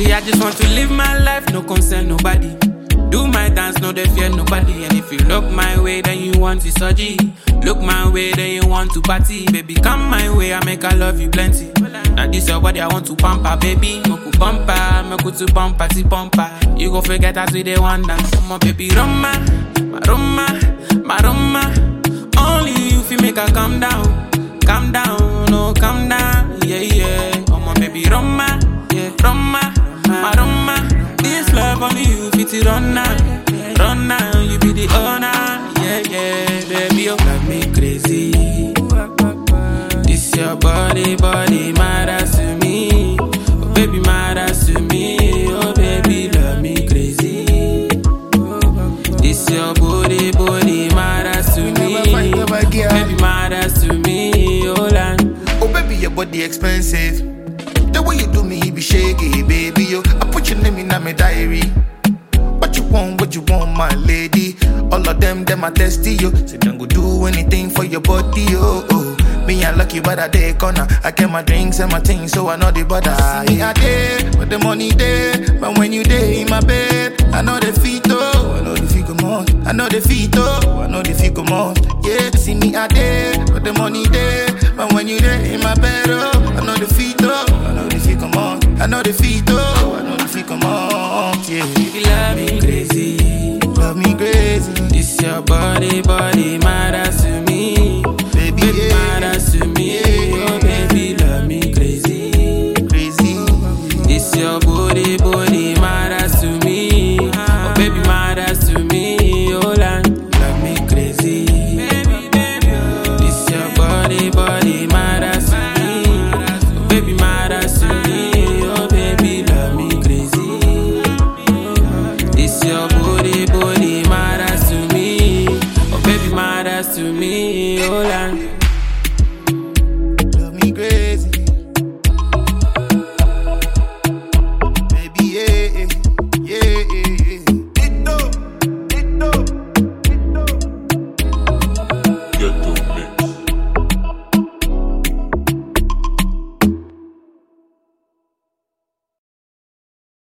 See, I just want to live my life, no concern nobody. Do my dance, no they fear nobody. And if you look my way, then you want to surgery. Look my way, then you want to party. Baby, come my way, I make I love you plenty. Now this your body, I want to pamper, baby. Moku bumper, moku to bumper, si bumper. You go forget as we they want dance. Come on, baby, Roma, my Roma, my Roma. Only you feel make her calm down, oh calm down, yeah yeah. Come on, baby, Roma, yeah, Roma, my Roma. This love only you fit it run now, you be the owner, yeah yeah. Baby, you love me crazy. This your body, matters to me. Oh baby, matters to me. Oh baby, love me crazy. This your body, matters to me. Baby, matters to me. Oh land. Oh baby, your body expensive. The way you do me, he be shaky, baby. Yo, I put your name in my diary. What you want, my lady? All of them I testy yo. Say them go do anything for your body, yo. Oh. Me I lucky, but I dey corner. I get my drinks and my things, so I know the bother. See me I dey, but the money there. But when you dey in my bed, I know the feet oh, I know the feet come on. I know the feet oh, I know the feet come on. Yeah, see me I dey, but the money there. But when you dey in my bed oh, I know the feet oh, I know the feet come on. I know the feet oh, I know the feet come on. Yeah, you love me crazy, love me crazy. This your body, matters to me. Baby, matters to me. Oh baby, love me crazy, crazy. This your body, matters to me. Oh baby, matters to me. Oh land, love me crazy. This your body, matters to me. Oh baby, matters to me. Oh baby, love me crazy. This your body, matters to me. Oh baby, matters to me. Oh land.